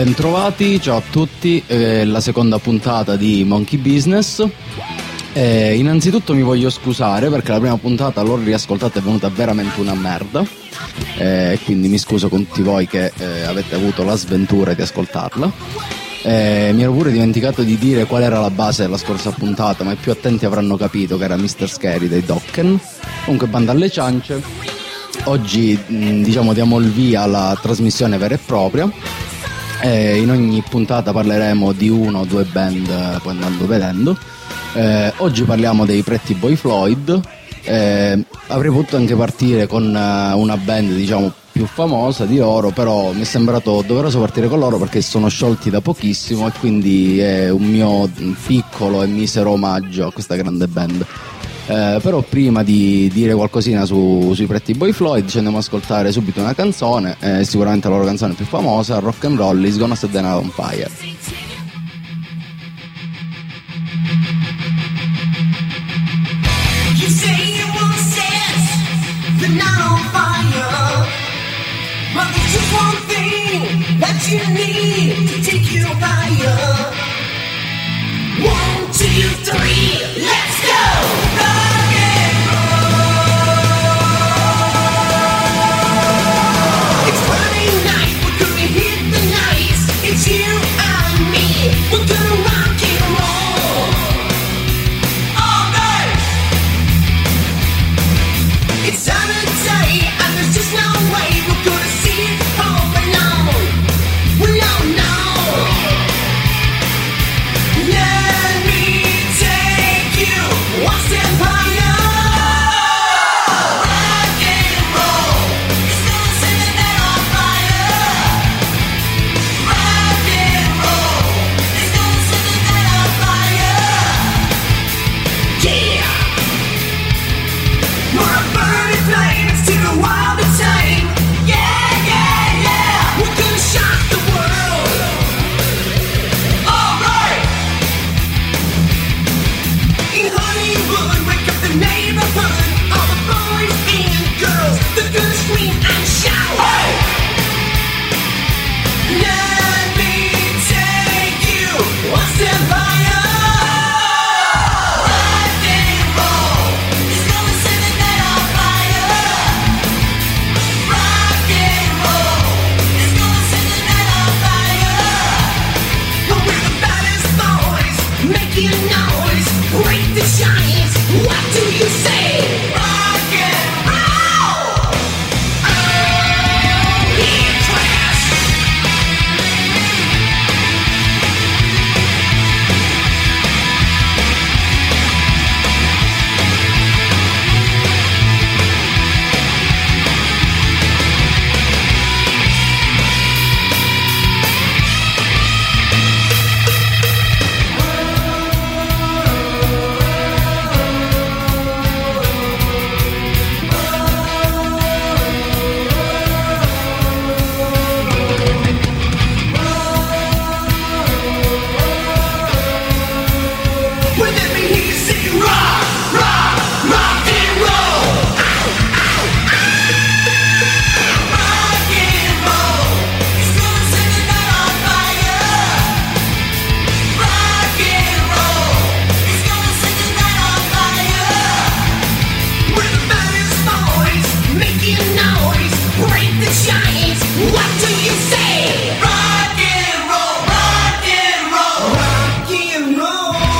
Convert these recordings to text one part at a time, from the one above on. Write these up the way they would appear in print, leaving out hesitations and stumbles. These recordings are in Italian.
Bentrovati, ciao a tutti, la seconda puntata di Monkey Business. Innanzitutto mi voglio scusare perché la prima puntata l'ho riascoltata, è venuta veramente una merda, quindi mi scuso con tutti voi che avete avuto la sventura di ascoltarla. Mi ero pure dimenticato di dire qual era la base della scorsa puntata, ma i più attenti avranno capito che era Mr. Scary dei Dokken. Comunque, banda alle ciance, oggi diamo il via alla trasmissione vera e propria. In ogni puntata parleremo di uno o due band, poi andando vedendo. Oggi parliamo dei Pretty Boy Floyd. Avrei potuto anche partire con una band più famosa di loro, però mi è sembrato doveroso partire con loro perché sono sciolti da pochissimo e quindi è un mio piccolo e misero omaggio a questa grande band. Però prima di dire qualcosina sui Pretty Boy Floyd ci andiamo ad ascoltare subito una canzone, sicuramente la loro canzone più famosa, Rock and Roll is Gonna Set the Night on Fire. You say you won't set the night on fire, but there's just one thing that you need to take you higher. 1, 2, 3, let's go! Rock and roll! It's Friday night, we're gonna hit the night. It's you and me, we're gonna rock and roll all night. It's Saturday and there's just no way we're gonna see it all alone. We don't know. Let me take you one step higher. Rock and roll, it's gonna set the night on fire. Rock and roll, it's gonna set the night on fire. Yeah. We're a burning flames to the wild and tame. Yeah, yeah, yeah. We're gonna shock the world. Alright. In Hollywood, wake up the neighborhood. All the boys and girls, they're gonna scream and shout. Hey! Let me take you one step higher. Rock and roll, it's gonna set the night on fire. Rock and roll, it's gonna set the night on fire. But we're the baddest boys, making noise, break the giants. What do you say? Rock and roll. Oh, yeah, trash. Well, let me hear you say rock, rock, rock and roll. Rock and roll, it's gonna set the night on fire. Rock and roll, it's gonna set the night on fire. We're the baddest boys, making noise, break the giants. What do you say? Rock and roll, rock and roll, rock and roll.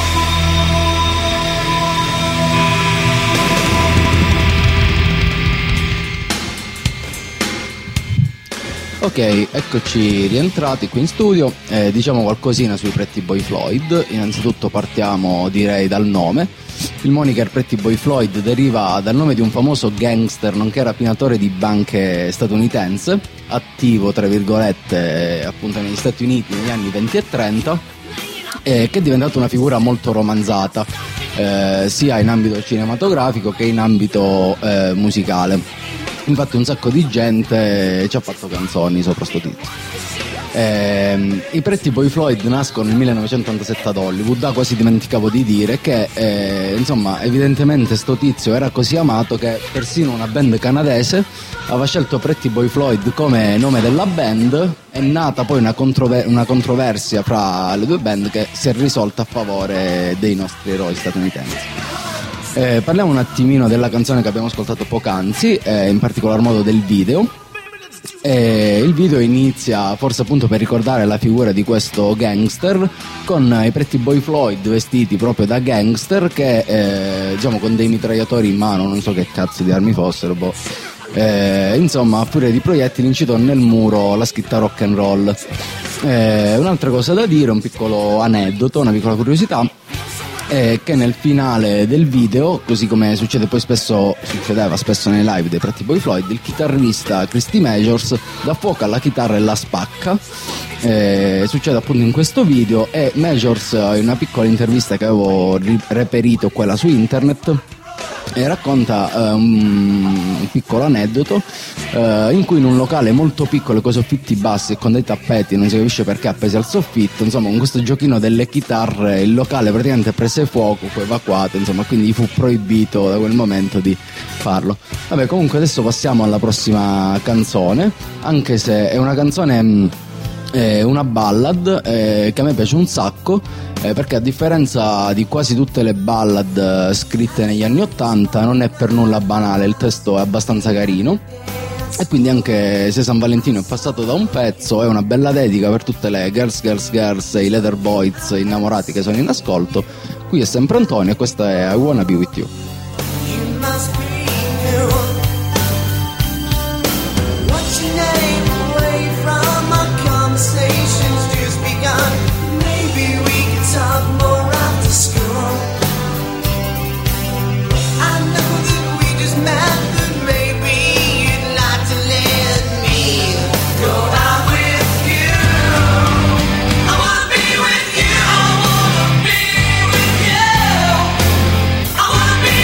Ok, eccoci rientrati qui in studio. Diciamo qualcosina sui Pretty Boy Floyd. Innanzitutto partiamo, direi, dal nome. Il moniker Pretty Boy Floyd deriva dal nome di un famoso gangster nonché rapinatore di banche statunitense, attivo tra virgolette appunto negli Stati Uniti negli anni 20 e 30, che è diventata una figura molto romanzata sia in ambito cinematografico che in ambito musicale. Infatti un sacco di gente ci ha fatto canzoni sopra sto titolo. I Pretty Boy Floyd nascono nel 1987 ad Hollywood, quasi dimenticavo di dire che insomma evidentemente sto tizio era così amato che persino una band canadese aveva scelto Pretty Boy Floyd come nome della band. È nata poi una controversia fra le due band che si è risolta a favore dei nostri eroi statunitensi. Parliamo un attimino della canzone che abbiamo ascoltato poc'anzi, in particolar modo del video. Il video inizia forse appunto per ricordare la figura di questo gangster, con i Pretty Boy Floyd vestiti proprio da gangster che diciamo con dei mitragliatori in mano, non so che cazzo di armi fossero, insomma a furia di proiettili incitono nel muro la scritta rock and roll. Un'altra cosa da dire, un piccolo aneddoto, una piccola curiosità, è che nel finale del video, così come succedeva spesso nei live dei Pretty Boy Floyd, il chitarrista Christy Majors dà fuoco alla chitarra e la spacca. Succede appunto in questo video, e Majors, in una piccola intervista che avevo reperito quella su internet, racconta un piccolo aneddoto in cui in un locale molto piccolo con i soffitti bassi e con dei tappeti, non si capisce perché, appesi al soffitto, insomma con questo giochino delle chitarre il locale praticamente prese fuoco, fu evacuato, insomma, quindi gli fu proibito da quel momento di farlo. Vabbè, comunque adesso passiamo alla prossima canzone, anche se è una canzone, una ballad che a me piace un sacco, perché a differenza di quasi tutte le ballad scritte negli anni '80 non è per nulla banale, il testo è abbastanza carino, e quindi anche se San Valentino è passato da un pezzo è una bella dedica per tutte le girls, i leather boys innamorati che sono in ascolto. Qui è sempre Antonio e questa è I Wanna Be With You. You must be new. What's your name? Away from our conversations just begun. Maybe we could talk more after school. I know that we just met, but maybe you'd like to let me go out with you. I wanna be with you. I wanna be with you. I wanna be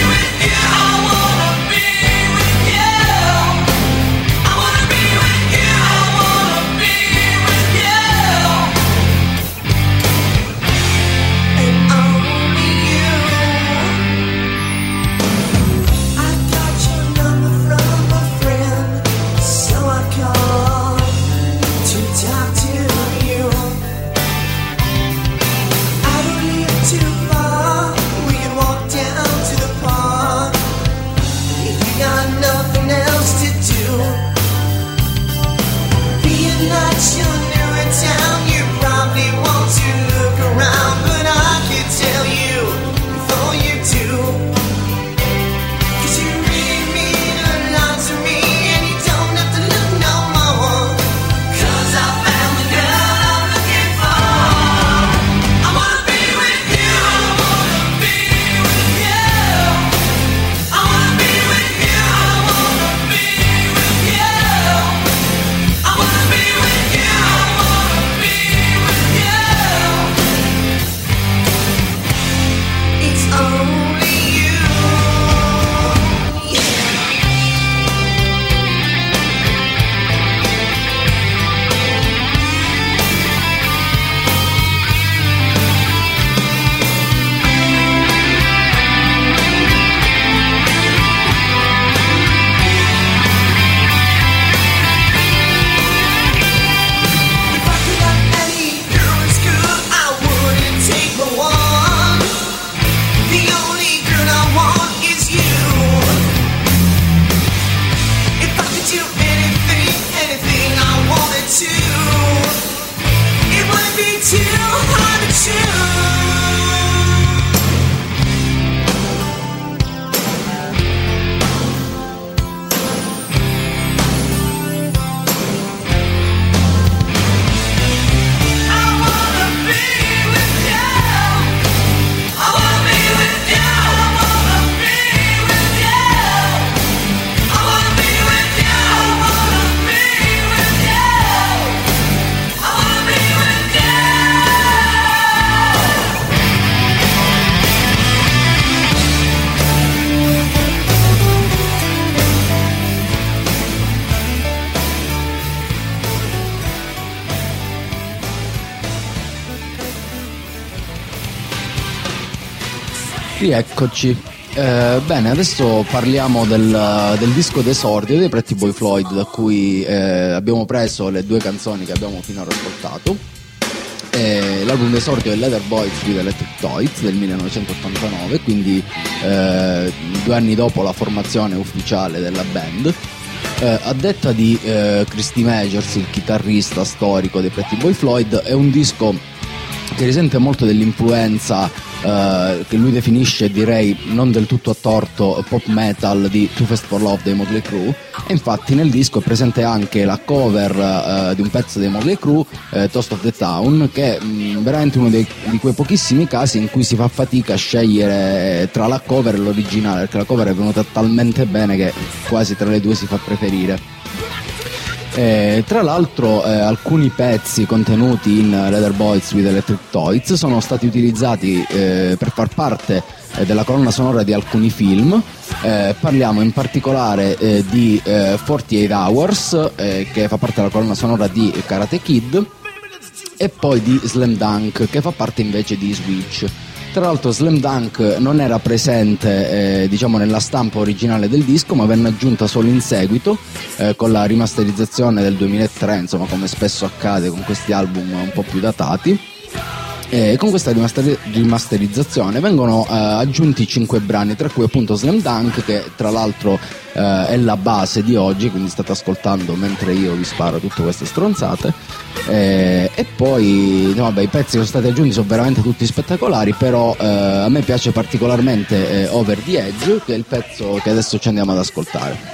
Rieccoci. Bene, adesso parliamo del disco d'esordio dei Pretty Boy Floyd, da cui abbiamo preso le due canzoni che abbiamo finora ascoltato. L'album d'esordio è Leather Boys with Electric Toys del 1989, quindi 2 anni dopo la formazione ufficiale della band. A detta di Christy Majors, il chitarrista storico dei Pretty Boy Floyd, è un disco che risente molto dell'influenza che lui definisce, direi non del tutto a torto, pop metal di Too Fast for Love dei Motley Crue, e infatti nel disco è presente anche la cover di un pezzo dei Motley Crue, Toast of the Town, che è veramente uno di quei pochissimi casi in cui si fa fatica a scegliere tra la cover e l'originale, perché la cover è venuta talmente bene che quasi tra le due si fa preferire. Tra l'altro alcuni pezzi contenuti in Leather Boys with Electric Toys sono stati utilizzati per far parte della colonna sonora di alcuni film. Parliamo in particolare di 48 Hours, che fa parte della colonna sonora di Karate Kid, e poi di Slam Dunk, che fa parte invece di Switch. Tra l'altro Slam Dunk non era presente diciamo nella stampa originale del disco, ma venne aggiunta solo in seguito con la rimasterizzazione del 2003, insomma, come spesso accade con questi album un po' più datati. Con questa rimasterizzazione vengono aggiunti 5 brani, tra cui appunto Slam Dunk, che tra l'altro è la base di oggi, quindi state ascoltando mentre io vi sparo tutte queste stronzate. E poi no, vabbè, i pezzi che sono stati aggiunti sono veramente tutti spettacolari, però a me piace particolarmente Over the Edge, che è il pezzo che adesso ci andiamo ad ascoltare.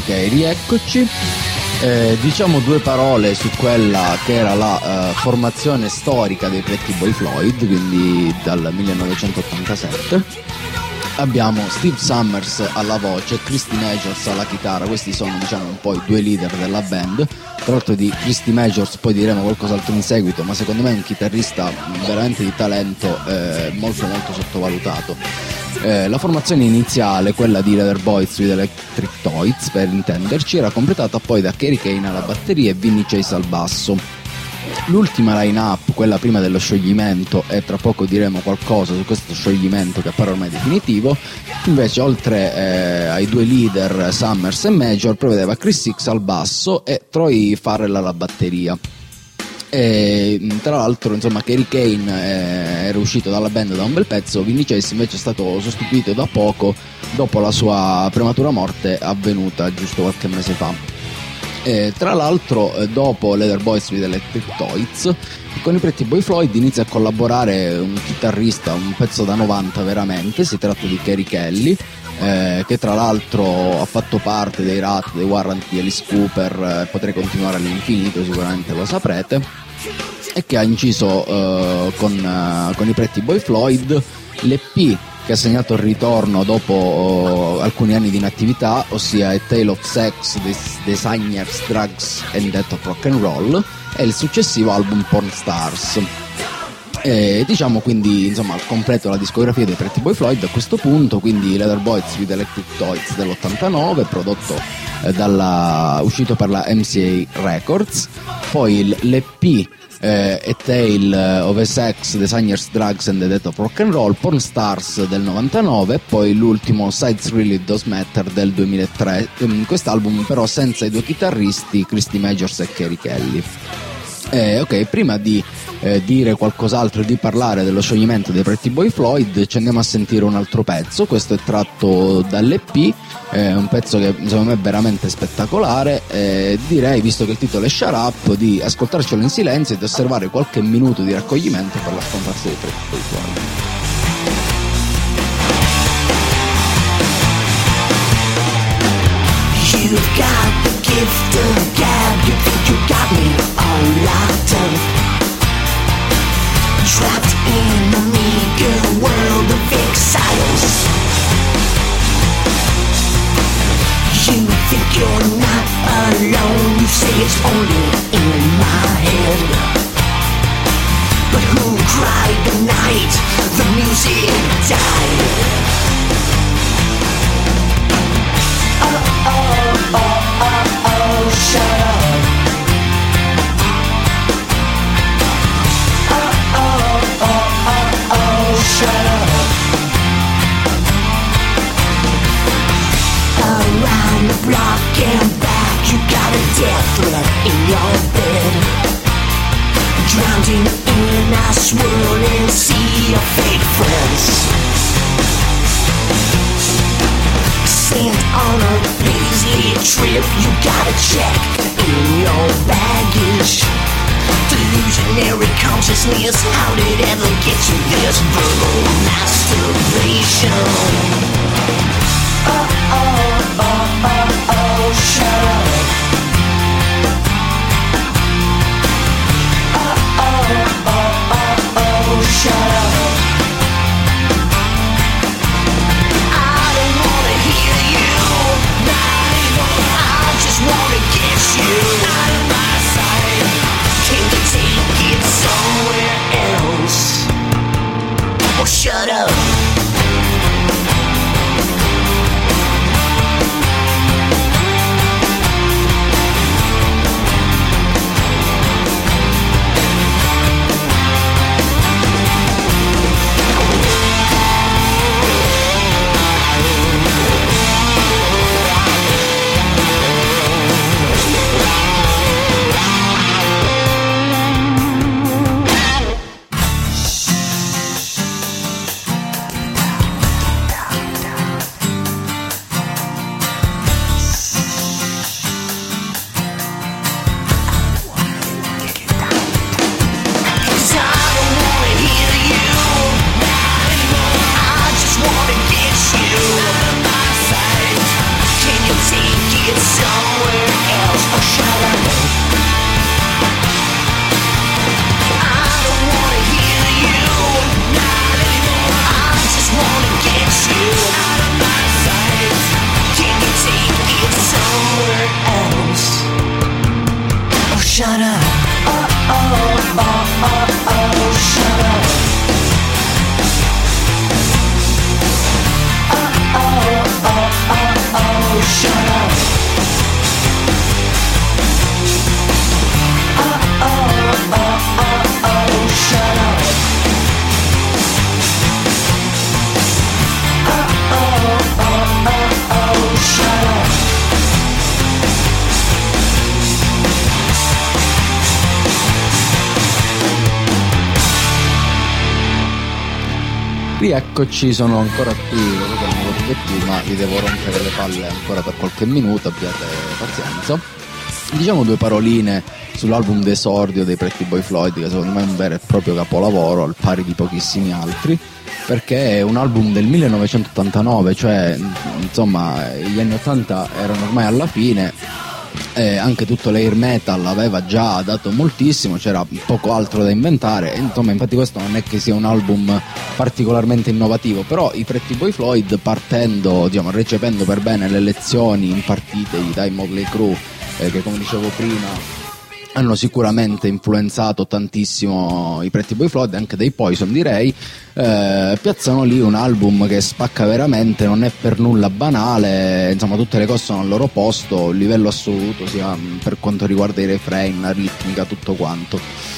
Ok, rieccoci. Diciamo due parole su quella che era la formazione storica dei Pretty Boy Floyd, quindi dal 1987. Abbiamo Steve Summers alla voce, Christy Majors alla chitarra. Questi sono, diciamo, un po' i due leader della band. Tra l'altro di Christy Majors poi diremo qualcos'altro in seguito, ma secondo me è un chitarrista veramente di talento, molto molto sottovalutato. La formazione iniziale, quella di Leather Boys with Electric Toys per intenderci, era completata poi da Kerry Kane alla batteria e Vinnie Chase al basso. L'ultima line-up, quella prima dello scioglimento, e tra poco diremo qualcosa su questo scioglimento che appare ormai definitivo, invece oltre ai due leader Summers e Major prevedeva Chris Six al basso e Troy Farrell alla batteria. E tra l'altro, insomma, Kerry Kane era uscito dalla band da un bel pezzo. Vinnie Chase invece è stato sostituito da poco dopo la sua prematura morte avvenuta giusto qualche mese fa. Tra l'altro, dopo Leather Boys with Electric Toys, con i Pretty Boy Floyd inizia a collaborare un chitarrista, un pezzo da 90 veramente. Si tratta di Kerry Kelly, che tra l'altro ha fatto parte dei Rat, dei Warrant, di Alice Cooper, potrei continuare all'infinito, sicuramente lo saprete, e che ha inciso con i Pretty Boy Floyd l'EP che ha segnato il ritorno dopo alcuni anni di inattività, ossia A Tale of Sex, Designers, Drugs and Death of Rock and Roll, e il successivo album Porn Stars. Diciamo quindi, insomma, completo la discografia dei Pretty Boy Floyd a questo punto. Quindi Leather Boys with Electric Toys dell'89, prodotto uscito per la MCA Records, poi l'EP A Tale of a Sex, Designers, Drugs and the Death of Rock and Roll, Porn Stars del 99, e poi l'ultimo Sides Really Does Matter del 2003. Quest'album però senza i due chitarristi Christy Majors e Kerry Kelly. Ok, prima di dire qualcos'altro e di parlare dello scioglimento dei Pretty Boy Floyd, ci andiamo a sentire un altro pezzo. Questo è tratto dall'EP, un pezzo che secondo me è veramente spettacolare. Direi, visto che il titolo è Shut Up, di ascoltarcelo in silenzio e di osservare qualche minuto di raccoglimento per la scomparsa dei Pretty Boy Floyd. You've got the gift of gab. You think you got me all locked up, trapped in a meager world of exiles. You think you're not alone. You say it's only in my head, but who cried the night the music died? Shut up. Shut up. Around the block and back, you got a death threat in your bed, drowning in a swirling sea of fake friends. Sent on a Paisley trip, you gotta check in your baggage. Delusionary consciousness, how did it ever get you this? Verbal masturbation. Shut up. Shut up. I don't wanna hear you. I just wanna get you out of my sight. Can you take it somewhere else? Or shut up. Rieccoci, sono ancora qui, lo so che non lo dico più, ma vi devo rompere le palle ancora per qualche minuto, abbiate pazienza. Diciamo due paroline sull'album d'esordio dei Pretty Boy Floyd, che secondo me è un vero e proprio capolavoro, al pari di pochissimi altri, perché è un album del 1989, cioè insomma gli anni 80 erano ormai alla fine. Anche tutto l'air metal aveva già dato moltissimo, c'era poco altro da inventare, insomma infatti questo non è che sia un album particolarmente innovativo, però i Pretty Boy Floyd, partendo, diciamo, recependo per bene le lezioni impartitegli dai Motley Crue, che come dicevo prima hanno sicuramente influenzato tantissimo i Pretty Boy Floyd, anche dei Poison direi, piazzano lì un album che spacca veramente, non è per nulla banale, insomma tutte le cose sono al loro posto, livello assoluto sia per quanto riguarda i refrain, la ritmica, tutto quanto.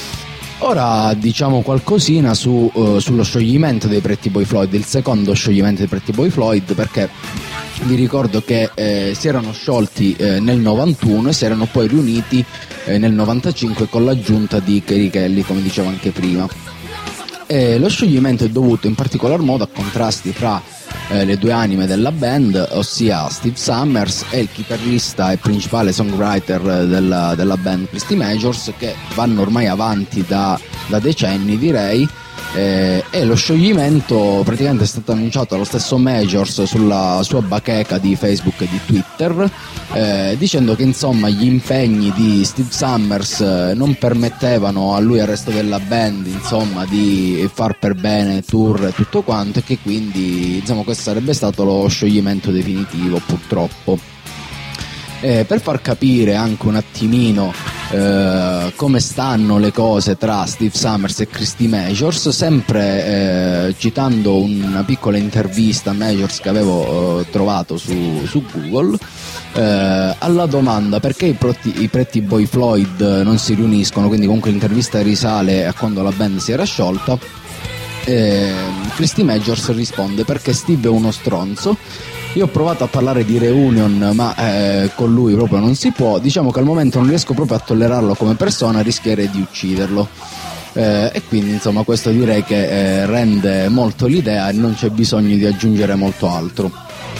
Ora diciamo qualcosina sullo scioglimento dei Pretty Boy Floyd, il secondo scioglimento dei Pretty Boy Floyd, perché vi ricordo che si erano sciolti nel 91 e si erano poi riuniti nel 95 con l'aggiunta di Kerry Kelly, come dicevo anche prima. Lo scioglimento è dovuto in particolar modo a contrasti fra le due anime della band, ossia Steve Summers e il chitarrista e principale songwriter della band Christy Majors, che vanno ormai avanti da decenni direi. E lo scioglimento praticamente è stato annunciato dallo stesso Majors sulla sua bacheca di Facebook e di Twitter, dicendo che insomma gli impegni di Steve Summers non permettevano a lui e al resto della band insomma di far per bene tour e tutto quanto, e che quindi insomma questo sarebbe stato lo scioglimento definitivo, purtroppo. Per far capire anche un attimino come stanno le cose tra Steve Summers e Christy Majors, sempre citando una piccola intervista a Majors che avevo trovato su Google, alla domanda perché i Pretty Boy Floyd non si riuniscono, quindi comunque l'intervista risale a quando la band si era sciolta, Christy Majors risponde: perché Steve è uno stronzo. Io ho provato a parlare di reunion, ma con lui proprio non si può. Diciamo che al momento non riesco proprio a tollerarlo come persona, rischierei di ucciderlo. E quindi insomma questo direi che rende molto l'idea e non c'è bisogno di aggiungere molto altro.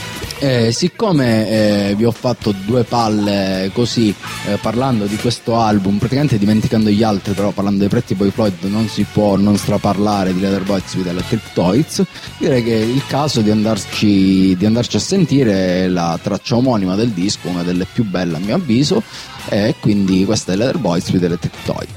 Siccome vi ho fatto due palle così parlando di questo album, praticamente dimenticando gli altri, però parlando dei Pretty Boy Floyd non si può non straparlare di Leather Boys with Electric Toys, direi che è il caso di andarci a sentire la traccia omonima del disco, una delle più belle a mio avviso, e quindi questa è Leather Boys with Electric Toys.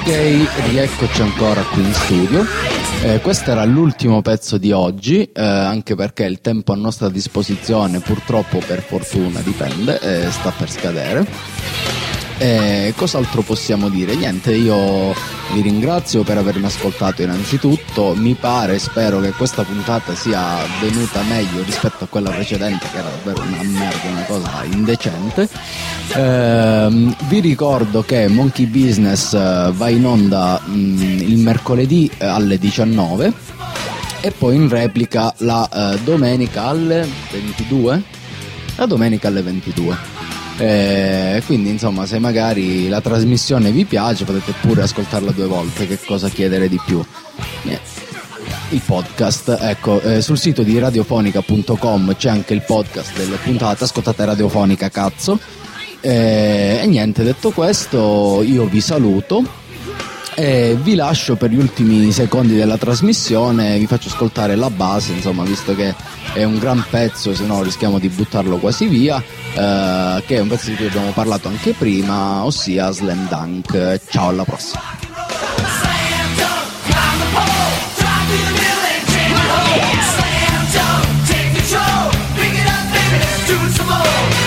Ok, rieccoci ancora qui in studio. Questo era l'ultimo pezzo di oggi, anche perché il tempo a nostra disposizione, purtroppo, per fortuna, dipende, sta per scadere. Cos'altro possiamo dire? Niente, io vi ringrazio per avermi ascoltato innanzitutto. Mi pare, spero che questa puntata sia venuta meglio rispetto a quella precedente, che era davvero una merda, una cosa indecente. Vi ricordo che Monkey Business va in onda il mercoledì alle 19 e poi in replica la domenica alle 22. La domenica alle 22. Quindi insomma, se magari la trasmissione vi piace, potete pure ascoltarla 2 volte. Che cosa chiedere di più? Il podcast, ecco, sul sito di radiofonica.com c'è anche il podcast delle puntate. Ascoltate Radiofonica, cazzo. E niente, detto questo, io vi saluto e vi lascio per gli ultimi secondi della trasmissione. Vi faccio ascoltare la base, insomma, visto che è un gran pezzo, se no rischiamo di buttarlo quasi via, che è un pezzo di cui abbiamo parlato anche prima, ossia Slam Dunk. Ciao, alla prossima. Slam dunk, climb the pole, drive through the middle and jam it home. Slam dunk, take control, pick it up, baby, let's do it some more.